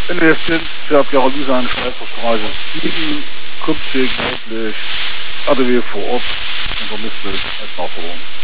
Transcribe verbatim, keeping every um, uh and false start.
In der Essenz der Pyrolyse an Schweizer Straße sieben, kommt täglich A D W vor Ort und vermisst es als Nachforderung.